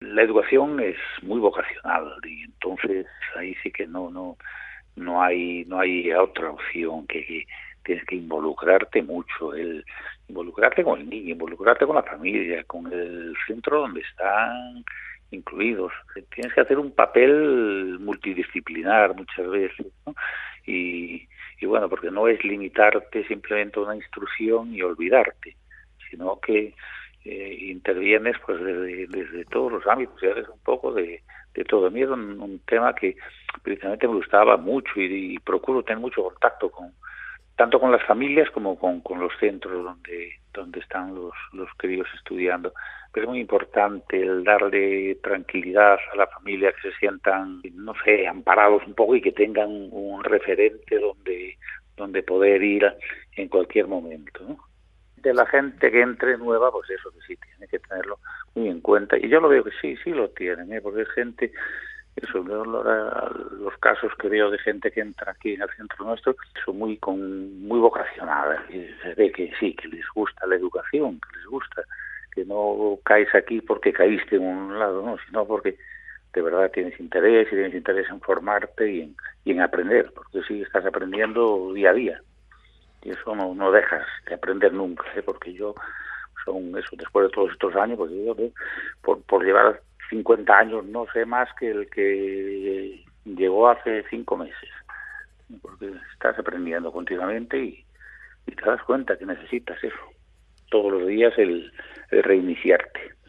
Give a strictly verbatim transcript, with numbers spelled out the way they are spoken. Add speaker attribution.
Speaker 1: la educación es muy vocacional y entonces ahí sí que no no no hay no hay otra opción que, que tienes que involucrarte mucho, el involucrarte con el niño, involucrarte con la familia, con el centro donde están incluidos. Tienes que hacer un papel multidisciplinar muchas veces, ¿no? Y, y bueno, porque no es limitarte simplemente a una instrucción y olvidarte, sino que eh, intervienes pues desde, desde todos los ámbitos, y haces un poco de, de todo. A mí es un, un tema que precisamente me gustaba mucho y, y procuro tener mucho contacto con tanto con las familias como con, con los centros donde donde están los, los críos estudiando. Pero es muy importante el darle tranquilidad a la familia, que se sientan, no sé, amparados un poco y que tengan un referente donde donde poder ir en cualquier momento, ¿no? De la gente que entre nueva, pues eso que sí, tiene que tenerlo muy en cuenta. Y yo lo veo que sí, sí lo tienen, ¿eh? Porque es gente, eso, los casos que veo de gente que entra aquí en el centro nuestro son muy con muy vocacionadas, y se ve que sí, que les gusta la educación, que les gusta, que no caes aquí porque caíste en un lado, no, sino porque de verdad tienes interés y tienes interés en formarte y en, y en aprender, porque sí estás aprendiendo día a día. Y eso no, no dejas de aprender nunca, ¿eh? Porque yo, son eso, después de todos estos años, pues yo, ¿eh? por, por llevar cincuenta años, no sé más que el que llegó hace cinco meses, porque estás aprendiendo continuamente y, y te das cuenta que necesitas eso, todos los días el, el reiniciarte.